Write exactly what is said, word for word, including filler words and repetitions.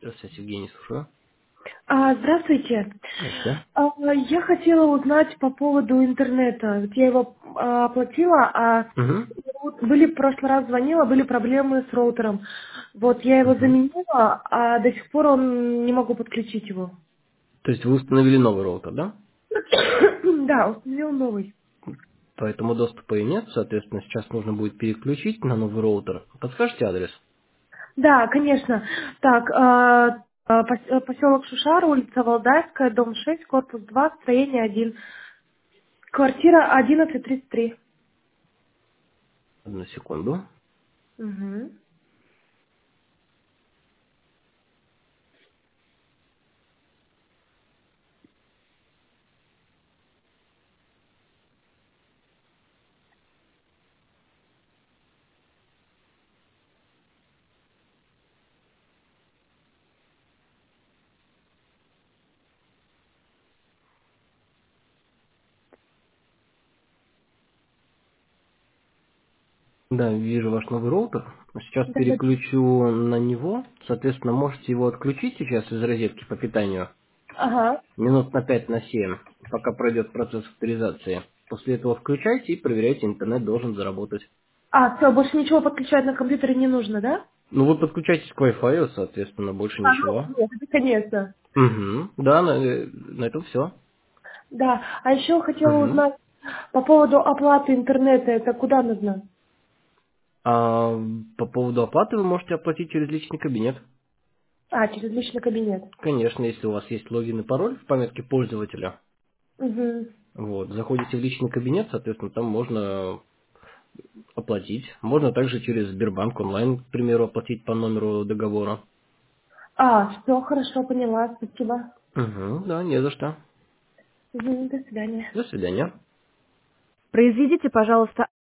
Здравствуйте, Евгений, слушаю. А, здравствуйте. Здравствуйте. А, я хотела узнать по поводу интернета. Вот я его а, оплатила, а Угу. вот были в прошлый раз звонила, были проблемы с роутером. Вот я его Угу. заменила, а до сих пор он не могу подключить его. То есть вы установили новый роутер, да? Да, установил новый. Поэтому доступа и нет, соответственно, сейчас нужно будет переключить на новый роутер. Подскажете адрес? Да, конечно. Так, а, а, пос- э, поселок Шушар, улица Валдайская, дом шесть, корпус два, строение один, квартира одиннадцать тридцать три. Одну секунду. Угу. Да, вижу ваш новый роутер. Сейчас Да, да. переключу на него. Соответственно, можете его отключить сейчас из розетки по питанию. Ага. Минут на пять на семь, пока пройдет процесс авторизации. После этого включайте и проверяйте, интернет должен заработать. А, все, больше ничего подключать на компьютере не нужно, да? Ну вы подключаетесь к Wi-Fi, соответственно, больше А, ничего. ну, нет, это конечно. Угу. Да, на, на этом все. Да, а еще хотела Угу. узнать по поводу оплаты интернета, это куда нужно? А по поводу оплаты вы можете оплатить через личный кабинет. А, через личный кабинет. Конечно, если у вас есть логин и пароль в памятке пользователя. Угу. Вот, заходите в личный кабинет, соответственно, там можно оплатить. Можно также через Сбербанк онлайн, к примеру, оплатить по номеру договора. А, все, хорошо, поняла, спасибо. Угу, да, не за что. Угу, до свидания. До свидания. Произведите, пожалуйста,